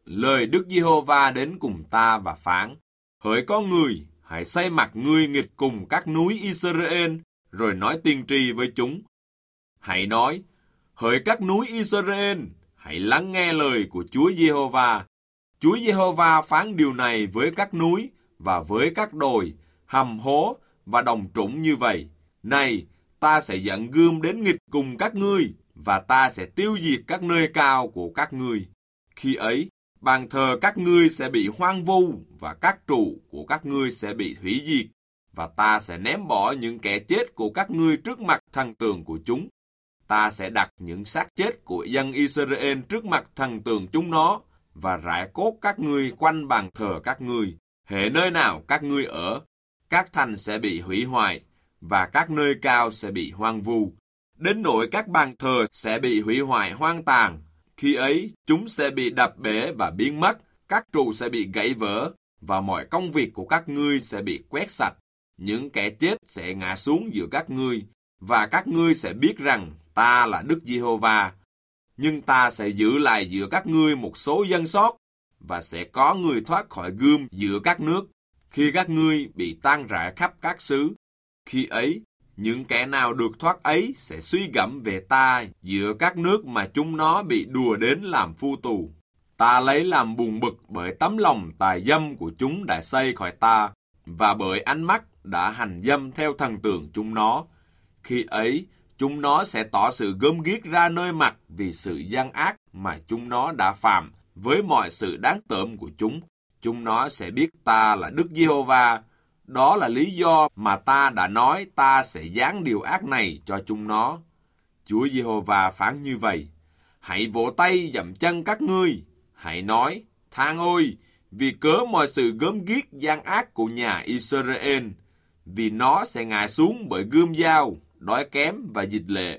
lời Đức Giê-hô-va đến cùng ta và phán: Hỡi con người, hãy xây mặt ngươi nghịch cùng các núi Israel, rồi nói tiên tri với chúng. Hãy nói: Hỡi các núi Israel, hãy lắng nghe lời của Chúa Giê-hô-va. Chúa Giê-hô-va phán điều này với các núi và với các đồi, hầm hố và đồng trũng như vậy: Này, ta sẽ dẫn gươm đến nghịch cùng các ngươi, và ta sẽ tiêu diệt các nơi cao của các ngươi. Khi ấy, bàn thờ các ngươi sẽ bị hoang vu, và các trụ của các ngươi sẽ bị hủy diệt, và ta sẽ ném bỏ những kẻ chết của các ngươi trước mặt thần tượng của chúng. Ta sẽ đặt những xác chết của dân Israel trước mặt thần tượng chúng nó, và rải cốt các ngươi quanh bàn thờ các ngươi. Hễ nơi nào các ngươi ở, các thành sẽ bị hủy hoại, và các nơi cao sẽ bị hoang vu. Đến nỗi các bàn thờ sẽ bị hủy hoại hoang tàn. Khi ấy, chúng sẽ bị đập bể và biến mất, các trụ sẽ bị gãy vỡ, và mọi công việc của các ngươi sẽ bị quét sạch. Những kẻ chết sẽ ngã xuống giữa các ngươi, và các ngươi sẽ biết rằng ta là Đức Giê-hô-va. Nhưng ta sẽ giữ lại giữa các ngươi một số dân sót, và sẽ có người thoát khỏi gươm giữa các nước, khi các ngươi bị tan rã khắp các xứ. Khi ấy, những kẻ nào được thoát ấy sẽ suy gẫm về ta giữa các nước mà chúng nó bị đùa đến làm phu tù. Ta lấy làm buồn bực bởi tấm lòng tà dâm của chúng đã xây khỏi ta, và bởi ánh mắt đã hành dâm theo thần tượng chúng nó. Khi ấy, chúng nó sẽ tỏ sự gớm ghiếc ra nơi mặt vì sự gian ác mà chúng nó đã phạm với mọi sự đáng tởm của chúng. Chúng nó sẽ biết ta là Đức Giê-hô-va. Đó là lý do mà ta đã nói ta sẽ giáng điều ác này cho chúng nó. Chúa Giê-hô-va phán như vậy: Hãy vỗ tay dậm chân các ngươi, hãy nói: Than ôi, vì cớ mọi sự gớm ghiếc gian ác của nhà Israel, vì nó sẽ ngã xuống bởi gươm dao, đói kém và dịch lệ.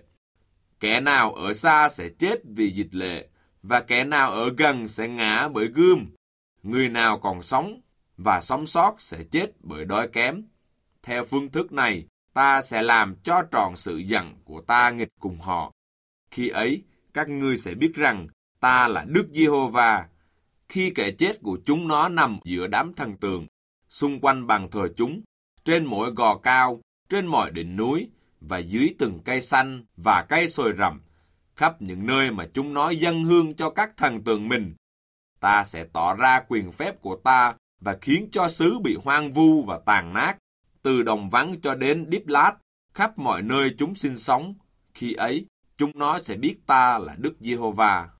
Kẻ nào ở xa sẽ chết vì dịch lệ, và kẻ nào ở gần sẽ ngã bởi gươm. Người nào còn sống và sống sót sẽ chết bởi đói kém. Theo phương thức này, ta sẽ làm cho tròn sự giận của ta nghịch cùng họ. Khi ấy, các ngươi sẽ biết rằng ta là Đức Giê-hô-va. Khi kẻ chết của chúng nó nằm giữa đám thần tượng, xung quanh bàn thờ chúng, trên mỗi gò cao, trên mọi đỉnh núi, và dưới từng cây xanh và cây sồi rậm, khắp những nơi mà chúng nó dâng hương cho các thần tượng mình, ta sẽ tỏ ra quyền phép của ta và khiến cho xứ bị hoang vu và tàn nát, từ đồng vắng cho đến Điếp Lát, khắp mọi nơi chúng sinh sống. Khi ấy, chúng nó sẽ biết ta là Đức Giê-hô-va.